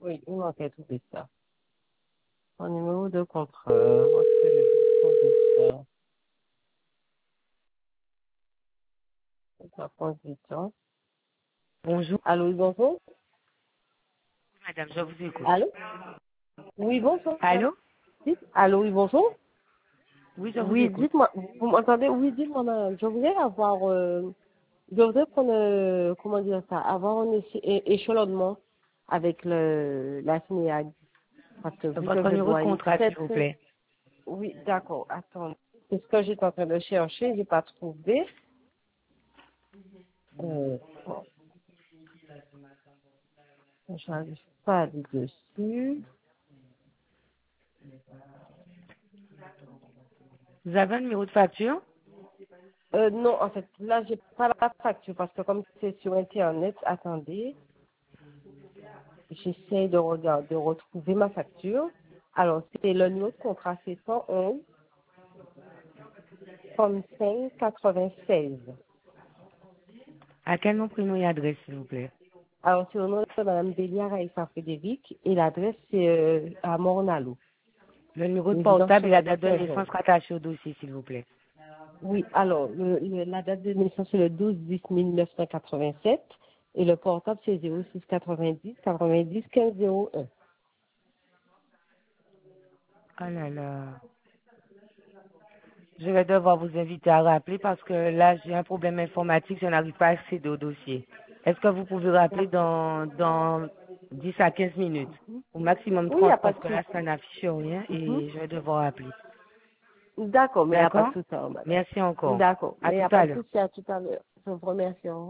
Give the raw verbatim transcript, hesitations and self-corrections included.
Oui, il manquait tout ça. Mon numéro de contrat. Où est-ce que j'ai trouvé ça? Ça prend du temps. Bonjour, Allô, oui, bonjour. madame, je vous écoute. Allô? Oui, bonjour. Allô? Dites- Allô, oui, bonjour. Oui, je vous Oui, écoute. dites-moi, vous m'entendez? Oui, dites-moi, madame. Je voudrais avoir, euh, je voudrais prendre, euh, comment dire ça, avoir un éche- é- échelonnement avec le, la SNEAG. Parce que vu que Votre je numéro de dois contrat, très, s'il vous très, plaît. oui, d'accord, attends. C'est ce que j'étais en train de chercher, j'ai pas trouvé. Euh, bon, j'arrive pas à aller dessus. Vous avez un numéro de facture? Euh, non, en fait, là, j'ai pas la facture parce que comme c'est sur Internet, attendez, j'essaie de regarder, de retrouver ma facture. Alors, c'est le numéro de contrat, c'est cent onze, trente-cinq, quatre-vingt-seize. À quel nom, prénom et adresse, s'il vous plaît? Alors, c'est au nom de Mme Béliard Aïssa Frédéric et l'adresse, c'est euh, à Mornalo, Le numéro de résidence portable et la secondaire date de Saint-Georges. naissance rattachée au dossier, s'il vous plaît. Oui, alors, le, le- la date de naissance, c'est le douze dix mille neuf cent quatre-vingt-sept et le portable, c'est zéro six quatre-vingt-dix, quatre-vingt-dix, quinze zéro un. Oh là là. Je vais devoir vous inviter à rappeler parce que là, j'ai un problème informatique, je n'arrive pas à accéder au dossier. Est-ce que vous pouvez rappeler dans, dans dix à quinze minutes? Au maximum Oui, il n'y trente a pas parce de que là, souci. ça n'affiche rien Mhm. et je vais devoir appeler. D'accord, mais il n'y a pas de D'accord? souci, hein, madame. Merci encore. D'accord, À mais il n'y tout a pas à de l'heure. souci, à tout à l'heure. Je vous remercie. Au revoir.